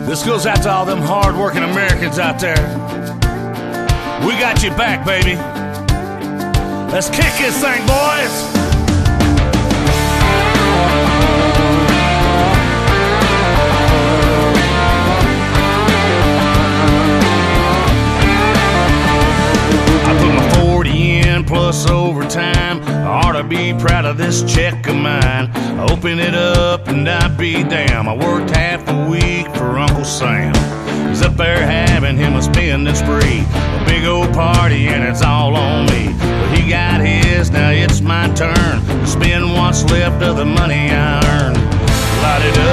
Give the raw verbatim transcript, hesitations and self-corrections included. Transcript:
This goes out to all them hard-working Americans out there. We got you back, baby. Let's kick this thing, boys. Plus overtime, I ought to be proud of this check of mine. Open it up and I'd be damn. I worked half the week for Uncle Sam. He's up there having him a spending spree, a big old party and it's all on me. But he got his, now it's my turn to spend what's left of the money I earned. Light it